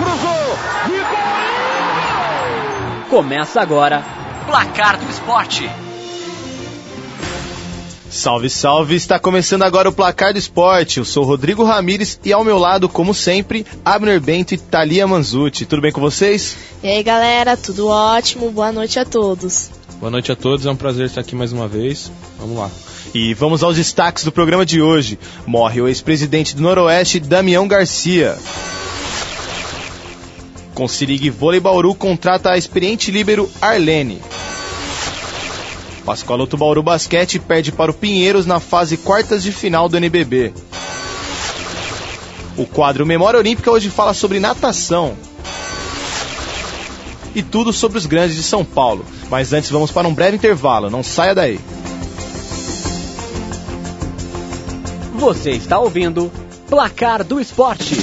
cruzou, de gol! Começa agora, Placar do Esporte. Salve, salve! Está começando agora o Placar do Esporte. Eu sou Rodrigo Ramires e ao meu lado, como sempre, Abner Bento e Thalia Manzucci. Tudo bem com vocês? E aí, galera, tudo ótimo? Boa noite a todos. Boa noite a todos, é um prazer estar aqui mais uma vez. Vamos lá. E vamos aos destaques do programa de hoje. Morre o ex-presidente do Noroeste, Damião Garcia. Consirig Vôlei Bauru contrata a experiente líbero Arlene. Pascoaloto Bauru Basquete perde para o Pinheiros na fase quartas de final do NBB. O quadro Memória Olímpica hoje fala sobre natação. E tudo sobre os grandes de São Paulo. Mas antes vamos para um breve intervalo, não saia daí. Você está ouvindo Placar do Esporte.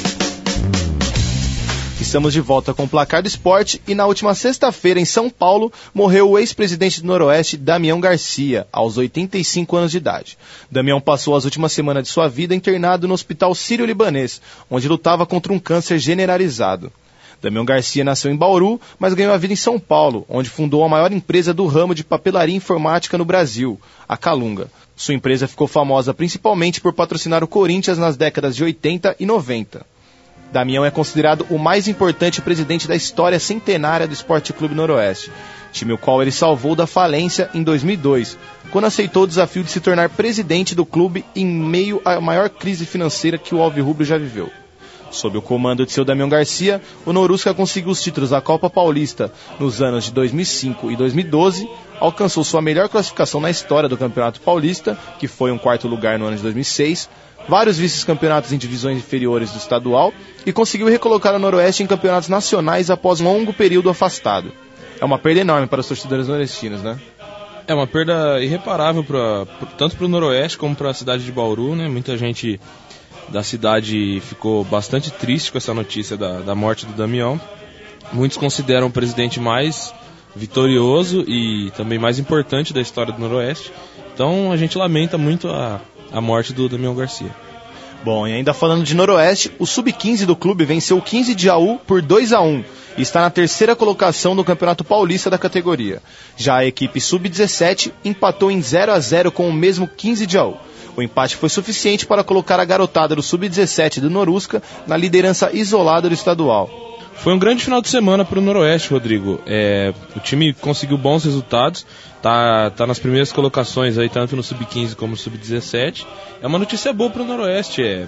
Estamos de volta com o Placar do Esporte e na última sexta-feira em São Paulo morreu o ex-presidente do Noroeste, Damião Garcia, aos 85 anos de idade. Damião passou as últimas semanas de sua vida internado no Hospital Sírio-Libanês, onde lutava contra um câncer generalizado. Damião Garcia nasceu em Bauru, mas ganhou a vida em São Paulo, onde fundou a maior empresa do ramo de papelaria informática no Brasil, a Calunga. Sua empresa ficou famosa principalmente por patrocinar o Corinthians nas décadas de 80 e 90. Damião é considerado o mais importante presidente da história centenária do Esporte Clube Noroeste, time o qual ele salvou da falência em 2002, quando aceitou o desafio de se tornar presidente do clube em meio à maior crise financeira que o Alvirrubro já viveu. Sob o comando de seu Damião Garcia, o Norusca conseguiu os títulos da Copa Paulista nos anos de 2005 e 2012, alcançou sua melhor classificação na história do Campeonato Paulista, que foi um quarto lugar no ano de 2006, vários vice-campeonatos em divisões inferiores do estadual e conseguiu recolocar o Noroeste em campeonatos nacionais após um longo período afastado. É uma perda enorme para os torcedores noroestinos, né? É uma perda irreparável tanto para o Noroeste como para a cidade de Bauru, né? Muita gente da cidade ficou bastante triste com essa notícia da morte do Damião. Muitos consideram o presidente mais vitorioso e também mais importante da história do Noroeste. Então a gente lamenta muito a morte do Damião Garcia. Bom, e ainda falando de Noroeste, o Sub-15 do clube venceu o 15 de Jaú por 2-1 e está na terceira colocação do Campeonato Paulista da categoria. Já a equipe Sub-17 empatou em 0-0 com o mesmo 15 de Jaú. O empate foi suficiente para colocar a garotada do Sub-17 do Norusca na liderança isolada do estadual. Foi um grande final de semana para o Noroeste, Rodrigo. O time conseguiu bons resultados, tá nas primeiras colocações aí, tanto no Sub-15 como no Sub-17. É uma notícia boa para o Noroeste,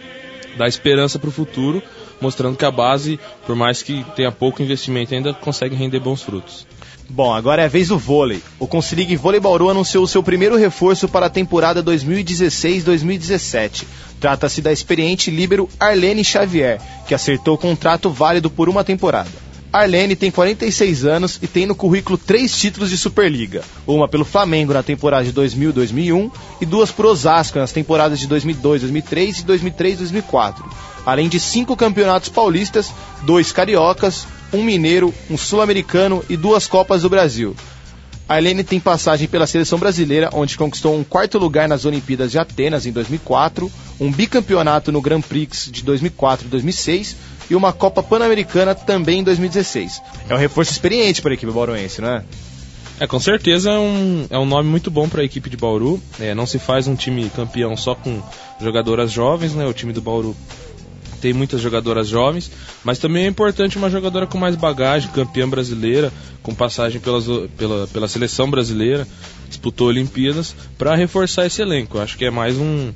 dá esperança para o futuro, mostrando que a base, por mais que tenha pouco investimento, ainda consegue render bons frutos. Bom, agora é a vez do vôlei. O Consirig Vôlei Bauru anunciou o seu primeiro reforço para a temporada 2016-2017. Trata-se da experiente líbero Arlene Xavier, que acertou o contrato válido por uma temporada. Arlene tem 46 anos e tem no currículo 3 títulos de Superliga. Uma pelo Flamengo na temporada de 2000-2001 e 2 por Osasco nas temporadas de 2002-2003 e 2003-2004. Além de 5 campeonatos paulistas, 2 cariocas, 1 mineiro, 1 sul-americano e 2 Copas do Brasil. Arlene tem passagem pela seleção brasileira, onde conquistou um 4º lugar nas Olimpíadas de Atenas em 2004, um bicampeonato no Grand Prix de 2004 e 2006 e uma Copa Pan-Americana também em 2016. É um reforço experiente para a equipe bauruense, não é? Com certeza é um nome muito bom para a equipe de Bauru. Não se faz um time campeão só com jogadoras jovens, né? O time do Bauru tem muitas jogadoras jovens, mas também é importante uma jogadora com mais bagagem, campeã brasileira, com passagem pela seleção brasileira, disputou Olimpíadas, para reforçar esse elenco. Eu acho que é mais um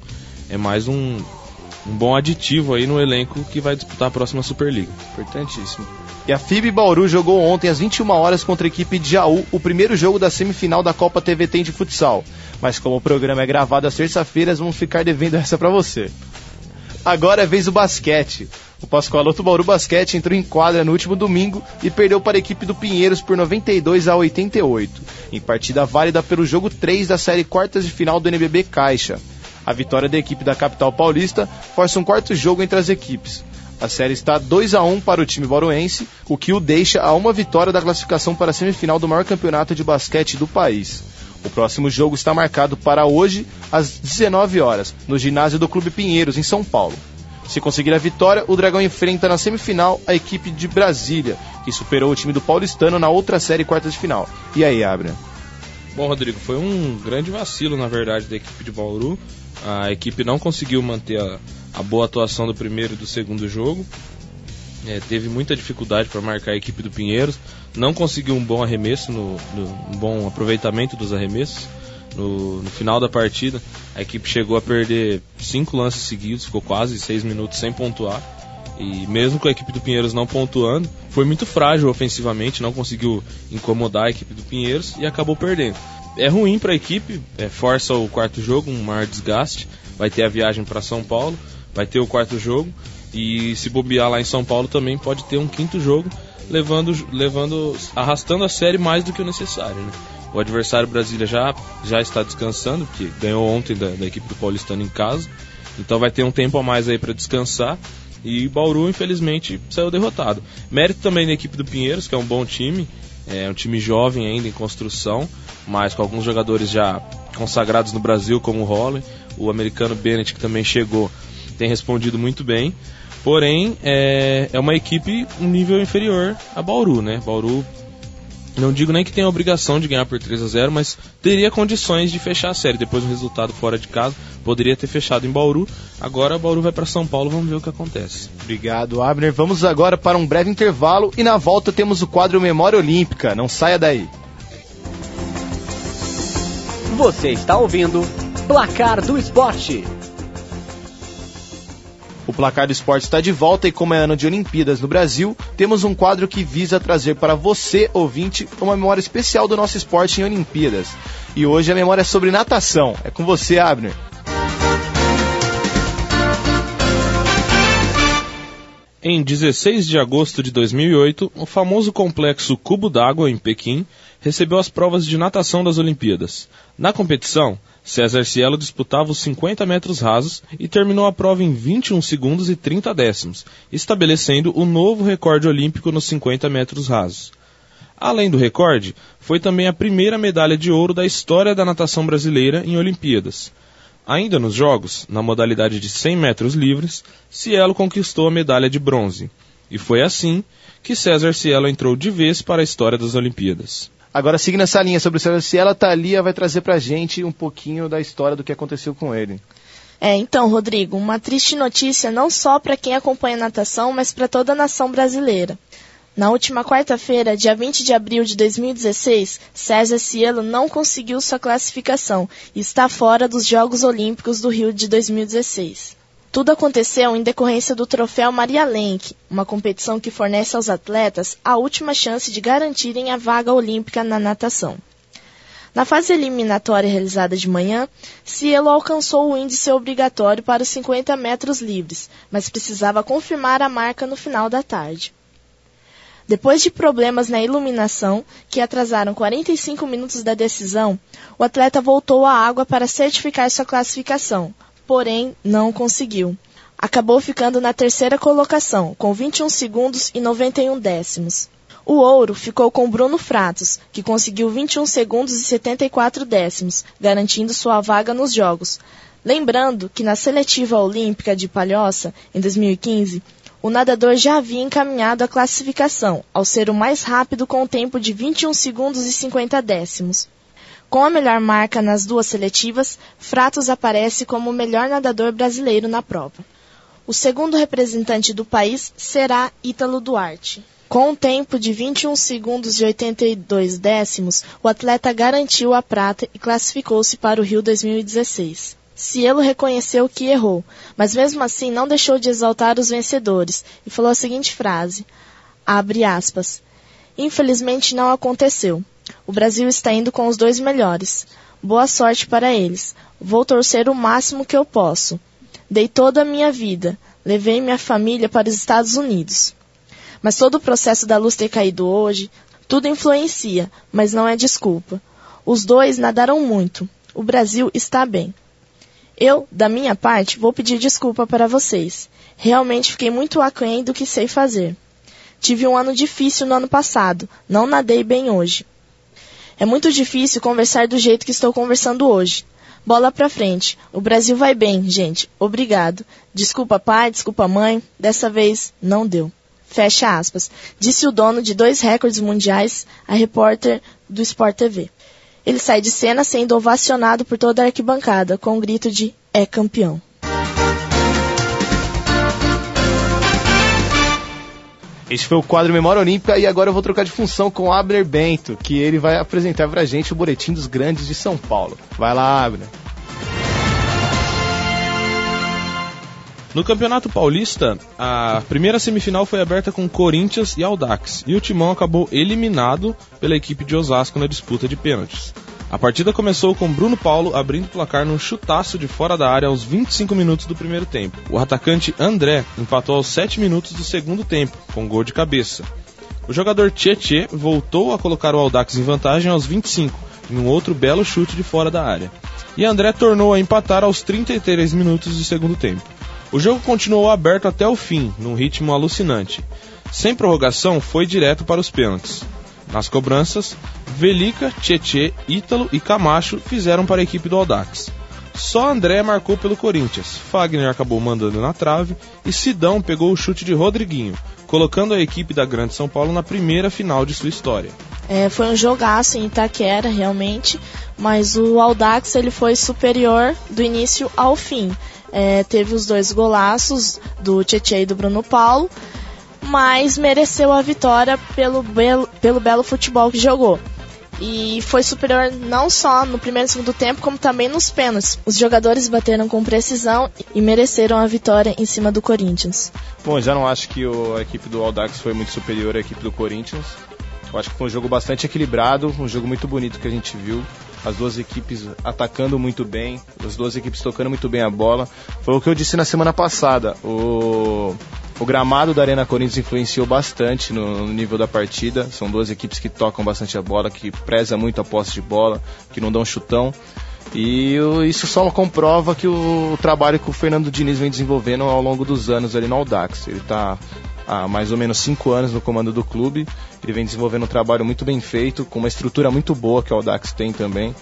bom aditivo aí no elenco que vai disputar a próxima Superliga. Importantíssimo. E a FIB Bauru jogou ontem às 21 horas contra a equipe de Jaú, o primeiro jogo da semifinal da Copa TVT de futsal. Mas como o programa é gravado às terça-feiras, vamos ficar devendo essa para você. Agora é vez do basquete. O Pascoaloto Bauru Basquete entrou em quadra no último domingo e perdeu para a equipe do Pinheiros por 92-88, em partida válida pelo jogo 3 da série quartas de final do NBB Caixa. A vitória da equipe da capital paulista força um quarto jogo entre as equipes. A série está 2-1 para o time bauruense, o que o deixa a uma vitória da classificação para a semifinal do maior campeonato de basquete do país. O próximo jogo está marcado para hoje, às 19 horas, no ginásio do Clube Pinheiros, em São Paulo. Se conseguir a vitória, o Dragão enfrenta na semifinal a equipe de Brasília, que superou o time do Paulistano na outra série quartas de final. E aí, Abner? Bom, Rodrigo, foi um grande vacilo, na verdade, da equipe de Bauru. A equipe não conseguiu manter a boa atuação do primeiro e do segundo jogo. Teve muita dificuldade para marcar a equipe do Pinheiros. Não conseguiu um bom arremesso, um bom aproveitamento dos arremessos. No final da partida, a equipe chegou a perder 5 lances seguidos, ficou quase 6 minutos sem pontuar. E mesmo com a equipe do Pinheiros não pontuando, foi muito frágil ofensivamente, não conseguiu incomodar a equipe do Pinheiros e acabou perdendo. É ruim para a equipe, força o quarto jogo, um maior desgaste. Vai ter a viagem para São Paulo, vai ter o quarto jogo, e se bobear lá em São Paulo também pode ter um quinto jogo, arrastando a série mais do que o necessário, né? O adversário Brasília já está descansando, porque ganhou ontem da equipe do Paulistano em casa, então vai ter um tempo a mais aí para descansar. E Bauru, infelizmente, saiu derrotado. Mérito também da equipe do Pinheiros, que é um bom time, é um time jovem ainda em construção, mas com alguns jogadores já consagrados no Brasil, como o Holler, o americano Bennett, que também chegou, tem respondido muito bem. Porém, é uma equipe um nível inferior a Bauru, né? Bauru, não digo nem que tenha a obrigação de ganhar por 3-0, mas teria condições de fechar a série. Depois do resultado fora de casa, poderia ter fechado em Bauru. Agora Bauru vai para São Paulo, vamos ver o que acontece. Obrigado, Abner. Vamos agora para um breve intervalo e na volta temos o quadro Memória Olímpica. Não saia daí. Você está ouvindo Placar do Esporte. O Placar do Esporte está de volta e como é ano de Olimpíadas no Brasil, temos um quadro que visa trazer para você, ouvinte, uma memória especial do nosso esporte em Olimpíadas. E hoje a memória é sobre natação. É com você, Abner. Em 16 de agosto de 2008, o famoso complexo Cubo d'Água, em Pequim, recebeu as provas de natação das Olimpíadas. Na competição, César Cielo disputava os 50 metros rasos e terminou a prova em 21 segundos e 30 décimos, estabelecendo o novo recorde olímpico nos 50 metros rasos. Além do recorde, foi também a primeira medalha de ouro da história da natação brasileira em Olimpíadas. Ainda nos Jogos, na modalidade de 100 metros livres, Cielo conquistou a medalha de bronze. E foi assim que César Cielo entrou de vez para a história das Olimpíadas. Agora, seguindo essa linha sobre o César Cielo, a Thalia vai trazer pra gente um pouquinho da história do que aconteceu com ele. Então, Rodrigo, uma triste notícia não só para quem acompanha a natação, mas para toda a nação brasileira. Na última quarta-feira, dia 20 de abril de 2016, César Cielo não conseguiu sua classificação e está fora dos Jogos Olímpicos do Rio de 2016. Tudo aconteceu em decorrência do Troféu Maria Lenk, uma competição que fornece aos atletas a última chance de garantirem a vaga olímpica na natação. Na fase eliminatória realizada de manhã, Cielo alcançou o índice obrigatório para os 50 metros livres, mas precisava confirmar a marca no final da tarde. Depois de problemas na iluminação, que atrasaram 45 minutos da decisão, o atleta voltou à água para certificar sua classificação, porém não conseguiu. Acabou ficando na terceira colocação, com 21 segundos e 91 décimos. O ouro ficou com Bruno Fratos, que conseguiu 21 segundos e 74 décimos, garantindo sua vaga nos Jogos. Lembrando que na seletiva olímpica de Palhoça, em 2015, o nadador já havia encaminhado a classificação, ao ser o mais rápido com o tempo de 21 segundos e 50 décimos. Com a melhor marca nas duas seletivas, Fratos aparece como o melhor nadador brasileiro na prova. O segundo representante do país será Ítalo Duarte. Com um tempo de 21 segundos e 82 décimos, o atleta garantiu a prata e classificou-se para o Rio 2016. Cielo reconheceu que errou, mas mesmo assim não deixou de exaltar os vencedores e falou a seguinte frase, abre aspas, infelizmente não aconteceu. O Brasil está indo com os dois melhores. Boa sorte para eles. Vou torcer o máximo que eu posso. Dei toda a minha vida. Levei minha família para os Estados Unidos. Mas todo o processo da luz ter caído hoje, tudo influencia, mas não é desculpa. Os dois nadaram muito. O Brasil está bem. Eu, da minha parte, vou pedir desculpa para vocês. Realmente fiquei muito aquém do que sei fazer. Tive um ano difícil no ano passado. Não nadei bem hoje. É muito difícil conversar do jeito que estou conversando hoje. Bola pra frente. O Brasil vai bem, gente. Obrigado. Desculpa pai, desculpa mãe. Dessa vez não deu. Fecha aspas. Disse o dono de 2 recordes mundiais, a repórter do Sport TV. Ele sai de cena sendo ovacionado por toda a arquibancada, com o grito de "é campeão". Este foi o quadro Memória Olímpica e agora eu vou trocar de função com o Abner Bento, que ele vai apresentar pra gente o Boletim dos Grandes de São Paulo. Vai lá, Abner. No Campeonato Paulista, a primeira semifinal foi aberta com Corinthians e Audax, e o Timão acabou eliminado pela equipe de Osasco na disputa de pênaltis. A partida começou com Bruno Paulo abrindo o placar num chutaço de fora da área aos 25 minutos do primeiro tempo. O atacante André empatou aos 7 minutos do segundo tempo, com gol de cabeça. O jogador Tietê voltou a colocar o Audax em vantagem aos 25, em um outro belo chute de fora da área. E André tornou a empatar aos 33 minutos do segundo tempo. O jogo continuou aberto até o fim, num ritmo alucinante. Sem prorrogação, foi direto para os pênaltis. Nas cobranças, Velica, Tietê, Ítalo e Camacho fizeram para a equipe do Audax. Só André marcou pelo Corinthians, Fagner acabou mandando na trave e Sidão pegou o chute de Rodriguinho, colocando a equipe da Grande São Paulo na primeira final de sua história. Foi um jogaço em Itaquera, realmente, mas o Audax ele foi superior do início ao fim. Teve os 2 golaços do Tietê e do Bruno Paulo, mas mereceu a vitória pelo belo futebol que jogou. E foi superior não só no primeiro e segundo tempo, como também nos pênaltis. Os jogadores bateram com precisão e mereceram a vitória em cima do Corinthians. Bom, já não acho que a equipe do Audax foi muito superior à equipe do Corinthians. Eu acho que foi um jogo bastante equilibrado, um jogo muito bonito que a gente viu. As duas equipes atacando muito bem, as duas equipes tocando muito bem a bola. Foi o que eu disse na semana passada. O gramado da Arena Corinthians influenciou bastante no nível da partida. São duas equipes que tocam bastante a bola, que prezam muito a posse de bola, que não dão chutão. E isso só comprova que o trabalho que o Fernando Diniz vem desenvolvendo ao longo dos anos ali no Audax. Ele está há mais ou menos 5 anos no comando do clube. Ele vem desenvolvendo um trabalho muito bem feito, com uma estrutura muito boa que o Audax tem também.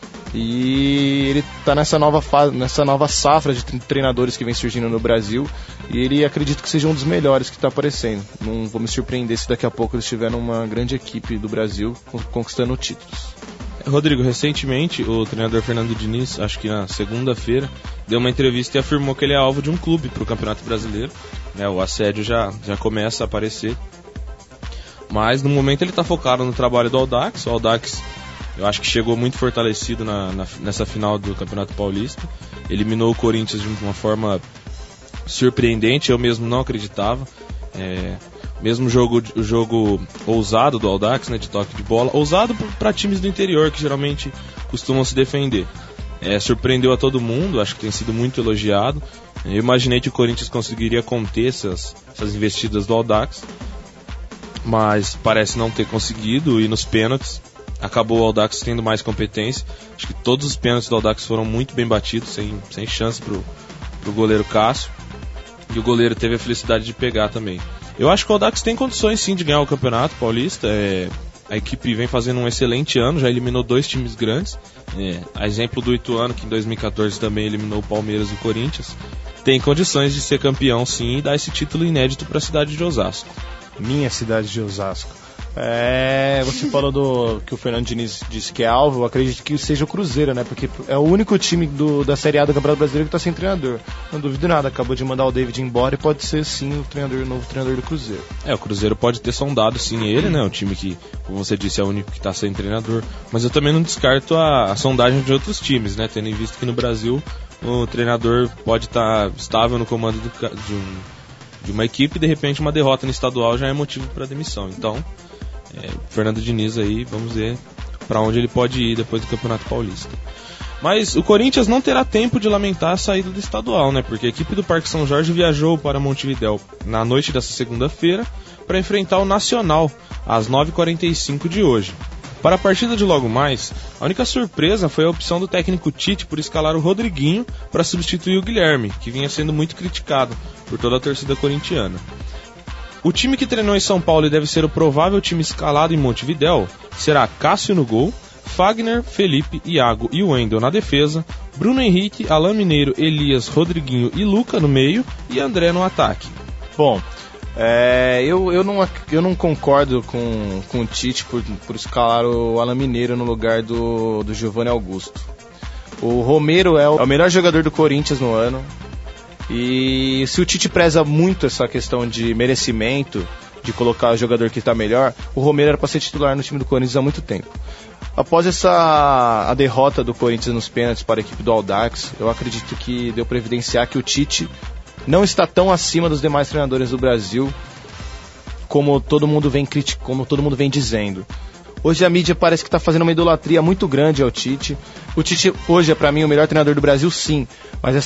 E ele está nessa nova safra de treinadores que vem surgindo no Brasil. E ele acredito que seja um dos melhores que está aparecendo. Não vou me surpreender se daqui a pouco eles tiverem uma grande equipe do Brasil conquistando títulos. Rodrigo, recentemente o treinador Fernando Diniz, acho que na segunda-feira, deu uma entrevista e afirmou que ele é alvo de um clube para o Campeonato Brasileiro. O assédio já começa a aparecer. Mas no momento ele está focado no trabalho do Audax. O Audax, eu acho que chegou muito fortalecido nessa final do Campeonato Paulista. Eliminou o Corinthians de uma forma surpreendente, eu mesmo não acreditava. Mesmo o jogo ousado do Audax, de toque de bola, ousado para times do interior que geralmente costumam se defender. Surpreendeu a todo mundo, acho que tem sido muito elogiado. Eu imaginei que o Corinthians conseguiria conter essas investidas do Audax, mas parece não ter conseguido. E nos pênaltis acabou o Audax tendo mais competência. Acho que todos os pênaltis do Audax foram muito bem batidos, sem chance pro goleiro Cássio, e o goleiro teve a felicidade de pegar também. Eu acho que o Audax tem condições sim de ganhar o Campeonato Paulista. A equipe vem fazendo um excelente ano, já eliminou 2 times grandes. A exemplo do Ituano, que em 2014 também eliminou o Palmeiras e o Corinthians. Tem condições de ser campeão sim e dar esse título inédito para a cidade de Osasco. Minha cidade de Osasco. Você falou que o Fernando Diniz disse que é alvo. Eu acredito que seja o Cruzeiro, Porque é o único time da Série A do Campeonato Brasileiro que está sem treinador. Não duvido nada, acabou de mandar o David embora e pode ser sim o novo treinador do Cruzeiro. O Cruzeiro pode ter sondado sim ele, o time que, como você disse, é o único que está sem treinador. Mas eu também não descarto a sondagem de outros times, Tendo em vista que no Brasil o treinador pode estar estável no comando de uma equipe e de repente uma derrota no estadual já é motivo para demissão. Então, Fernando Diniz aí, vamos ver para onde ele pode ir depois do Campeonato Paulista. Mas o Corinthians não terá tempo de lamentar a saída do estadual, Porque a equipe do Parque São Jorge viajou para Montevidéu na noite dessa segunda-feira para enfrentar o Nacional às 9h45 de hoje. Para a partida de logo mais, a única surpresa foi a opção do técnico Tite por escalar o Rodriguinho para substituir o Guilherme, que vinha sendo muito criticado por toda a torcida corintiana. O time que treinou em São Paulo e deve ser o provável time escalado em Montevidéu será Cássio no gol, Fagner, Felipe, Iago e Wendel na defesa, Bruno Henrique, Alain Mineiro, Elias, Rodriguinho e Luca no meio e André no ataque. Bom, eu não concordo com o Tite por escalar o Alain Mineiro no lugar do Giovanni Augusto. O Romero é o melhor jogador do Corinthians no ano. E se o Tite preza muito essa questão de merecimento, de colocar o jogador que está melhor, o Romero era para ser titular no time do Corinthians há muito tempo. Após a derrota do Corinthians nos pênaltis para a equipe do Audax, eu acredito que deu para evidenciar que o Tite não está tão acima dos demais treinadores do Brasil como todo mundo vem dizendo. Hoje a mídia parece que está fazendo uma idolatria muito grande ao Tite. O Tite hoje é para mim o melhor treinador do Brasil, sim, mas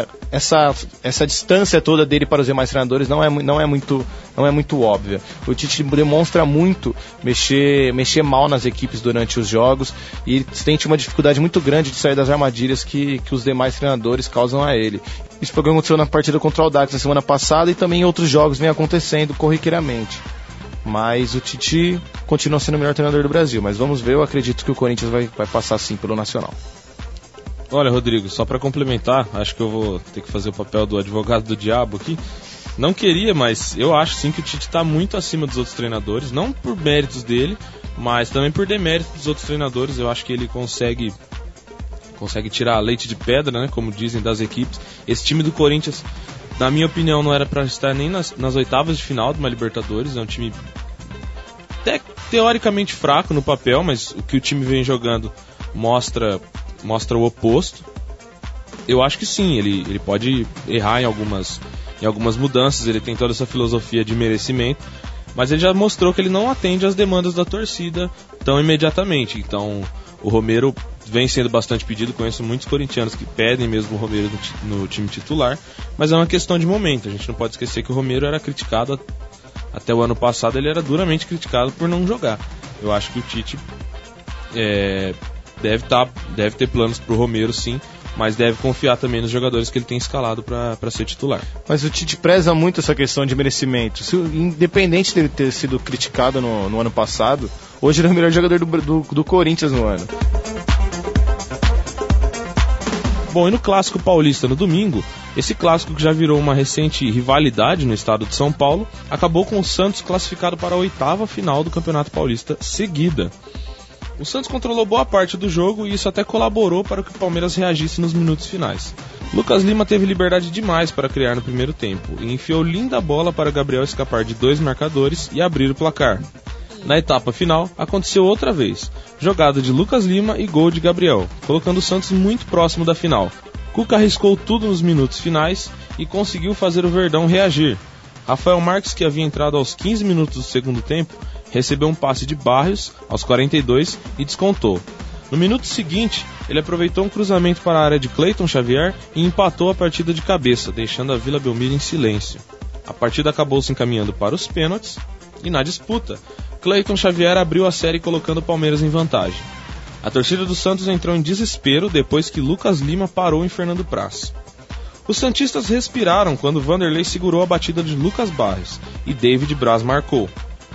essa distância toda dele para os demais treinadores não é muito óbvia. O Tite demonstra muito mexer mal nas equipes durante os jogos e sente uma dificuldade muito grande de sair das armadilhas que os demais treinadores causam a ele. Isso foi o que aconteceu na partida contra o Audax na semana passada e também em outros jogos vem acontecendo corriqueiramente. Mas o Tite continua sendo o melhor treinador do Brasil. Mas vamos ver, eu acredito que o Corinthians vai passar sim pelo Nacional. Olha, Rodrigo, só para complementar, acho que eu vou ter que fazer o papel do advogado do diabo aqui. Não queria, mas eu acho sim que o Tite está muito acima dos outros treinadores. Não por méritos dele, mas também por deméritos dos outros treinadores. Eu acho que ele consegue tirar leite de pedra, né, como dizem, das equipes. Esse time do Corinthians, na minha opinião, não era para estar nem nas oitavas de final de uma Libertadores. É um time até teoricamente fraco no papel, mas o que o time vem jogando mostra o oposto. Eu acho que sim, ele pode errar em algumas mudanças, ele tem toda essa filosofia de merecimento, mas ele já mostrou que ele não atende às demandas da torcida tão imediatamente. Então o Romero vem sendo bastante pedido, conheço muitos corintianos que pedem mesmo o Romero no time titular, mas é uma questão de momento. A gente não pode esquecer que o Romero era criticado, até o ano passado ele era criticado por não jogar. Eu acho que o Tite deve ter planos pro Romero sim, mas deve confiar também nos jogadores que ele tem escalado para ser titular. Mas o Tite preza muito essa questão de merecimento. Independente dele ter sido criticado no ano passado, hoje ele é o melhor jogador do Corinthians no ano. Bom, e no Clássico Paulista no domingo, esse clássico que já virou uma recente rivalidade no estado de São Paulo, acabou com o Santos classificado para a 8ª final do Campeonato Paulista seguida. O Santos controlou boa parte do jogo e isso até colaborou para que o Palmeiras reagisse nos minutos finais. Lucas Lima teve liberdade demais para criar no primeiro tempo e enfiou linda bola para Gabriel escapar de 2 marcadores e abrir o placar. Na etapa final, aconteceu outra vez, jogada de Lucas Lima e gol de Gabriel, colocando o Santos muito próximo da final. Cuca arriscou tudo nos minutos finais e conseguiu fazer o Verdão reagir. Rafael Marques, que havia entrado aos 15 minutos do segundo tempo, recebeu um passe de Barrios aos 42 e descontou. No minuto seguinte, ele aproveitou um cruzamento para a área de Cleiton Xavier e empatou a partida de cabeça, deixando a Vila Belmiro em silêncio. A partida acabou se encaminhando para os pênaltis e na disputa, Cleiton Xavier abriu a série colocando o Palmeiras em vantagem. A torcida do Santos entrou em desespero depois que Lucas Lima parou em Fernando Praz. Os santistas respiraram quando Vanderlei segurou a batida de Lucas Barrios e David Braz marcou.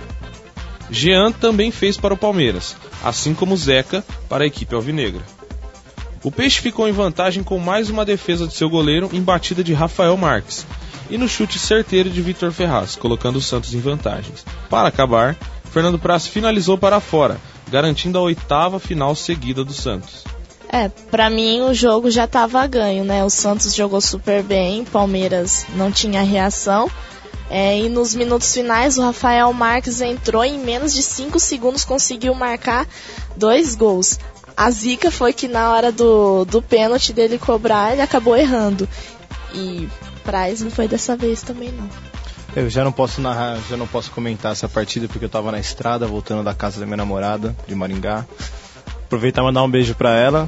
Jean também fez para o Palmeiras, assim como Zeca para a equipe alvinegra. O Peixe ficou em vantagem com mais uma defesa de seu goleiro em batida de Rafael Marques e no chute certeiro de Vitor Ferraz, colocando o Santos em vantagens. Para acabar, Fernando Praz finalizou para fora, garantindo a 8ª final seguida do Santos. Pra mim o jogo já estava ganho, né? O Santos jogou super bem, Palmeiras não tinha reação. E nos minutos finais o Rafael Marques entrou e em menos de 5 segundos conseguiu marcar 2 gols. A zica foi que na hora do pênalti dele cobrar, ele acabou errando. E Praz não foi dessa vez também não. Eu já não posso narrar, já não posso comentar essa partida porque eu tava na estrada, voltando da casa da minha namorada, de Maringá. Aproveitar e mandar um beijo pra ela.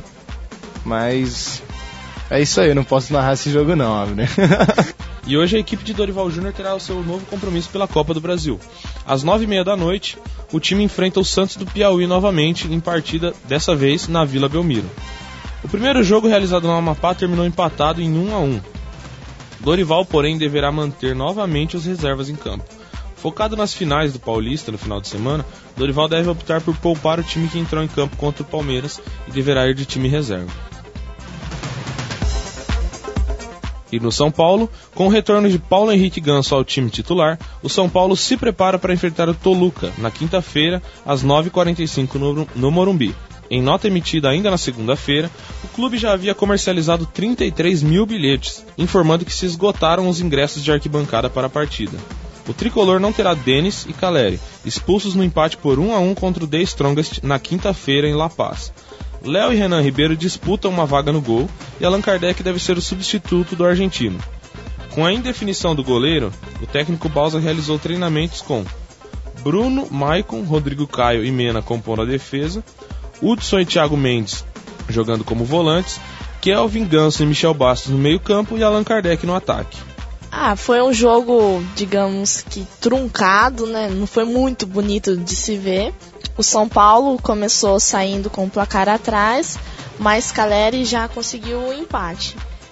Mas é isso aí, eu não posso narrar esse jogo não, né? E hoje a equipe de Dorival Júnior terá o seu novo compromisso pela Copa do Brasil. Às 9h30 da noite, o time enfrenta o Santos do Piauí novamente, em partida, dessa vez, na Vila Belmiro. O primeiro jogo realizado no Amapá terminou empatado em 1-1. Dorival, porém, deverá manter novamente os reservas em campo. Focado nas finais do Paulista no final de semana, Dorival deve optar por poupar o time que entrou em campo contra o Palmeiras e deverá ir de time reserva. E no São Paulo, com o retorno de Paulo Henrique Ganso ao time titular, o São Paulo se prepara para enfrentar o Toluca na quinta-feira, às 9h45 no Morumbi. Em nota emitida ainda na segunda-feira, o clube já havia comercializado 33 mil bilhetes, informando que se esgotaram os ingressos de arquibancada para a partida. O tricolor não terá Denis e Caleri, expulsos no empate por 1-1 contra o The Strongest na quinta-feira em La Paz. Léo e Renan Ribeiro disputam uma vaga no gol e Allan Kardec deve ser o substituto do argentino. Com a indefinição do goleiro, o técnico Bausa realizou treinamentos com Bruno, Maicon, Rodrigo Caio e Mena compondo a defesa, Hudson e Thiago Mendes jogando como volantes, Kelvin, Ganso e Michel Bastos no meio-campo e Allan Kardec no ataque. Foi um jogo, digamos que truncado, né? Não foi muito bonito de se ver. O São Paulo começou saindo com o placar atrás, mas Caleri já conseguiu o empate.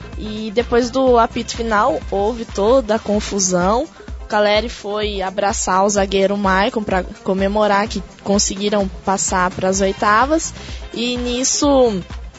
E depois do apito final, houve toda a confusão. O Caleri foi abraçar o zagueiro Maicon para comemorar que conseguiram passar para as oitavas. E nisso,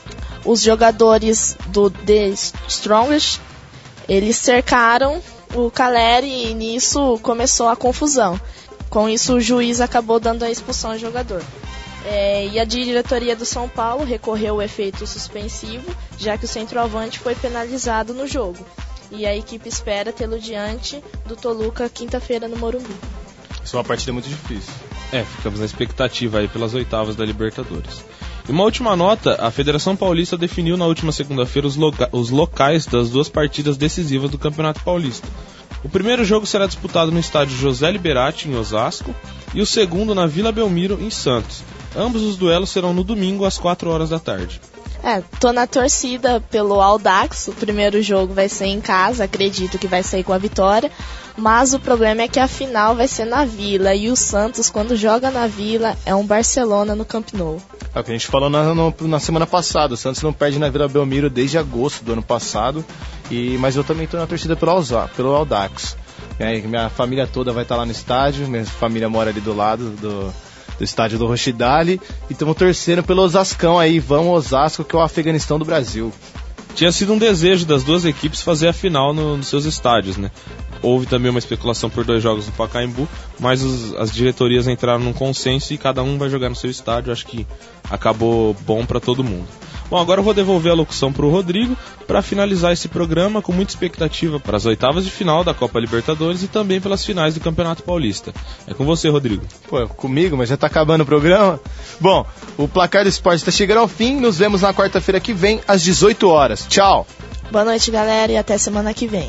os jogadores do The Strongest, eles cercaram o Caleri e nisso começou a confusão. Com isso, o juiz acabou dando a expulsão ao jogador. E a diretoria do São Paulo recorreu ao efeito suspensivo, já que o centroavante foi penalizado no jogo. E a equipe espera tê-lo diante do Toluca quinta-feira no Morumbi. Isso é uma partida muito difícil. Ficamos na expectativa aí pelas oitavas da Libertadores. E uma última nota, a Federação Paulista definiu na última segunda-feira os locais das duas partidas decisivas do Campeonato Paulista. O primeiro jogo será disputado no estádio José Liberati, em Osasco, e o segundo na Vila Belmiro, em Santos. Ambos os duelos serão no domingo, às 4 horas da tarde. Tô na torcida pelo Audax. O primeiro jogo vai ser em casa, acredito que vai sair com a vitória. Mas o problema é que a final vai ser na Vila. E o Santos, quando joga na Vila, é um Barcelona no Camp Nou. É o que a gente falou na semana passada. O Santos não perde na Vila Belmiro desde agosto do ano passado. Mas eu também estou na torcida pelo Audax. Minha família toda vai estar lá no estádio. Minha família mora ali do lado do estádio do Rochidale. E estamos torcendo pelo Osascão aí. Vamos Osasco, que é o Afeganistão do Brasil. Tinha sido um desejo das duas equipes fazer a final nos seus estádios, né? Houve também uma especulação por 2 jogos no Pacaembu, mas as diretorias entraram num consenso e cada um vai jogar no seu estádio. Acho que acabou bom para todo mundo. Bom, agora eu vou devolver a locução para o Rodrigo para finalizar esse programa com muita expectativa para as oitavas de final da Copa Libertadores e também pelas finais do Campeonato Paulista. É com você, Rodrigo. Comigo, mas já está acabando o programa. Bom, o Placar do Esporte está chegando ao fim. Nos vemos na quarta-feira que vem, às 18 horas. Tchau! Boa noite, galera, e até semana que vem.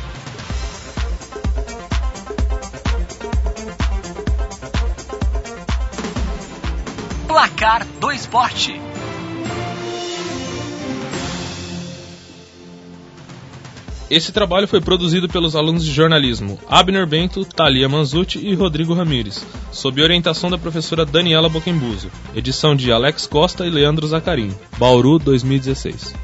Placar do Esporte. Esse trabalho foi produzido pelos alunos de jornalismo Abner Bento, Thalia Manzucci e Rodrigo Ramires, sob orientação da professora Daniela Boquembuso. Edição de Alex Costa e Leandro Zacarim. Bauru, 2016.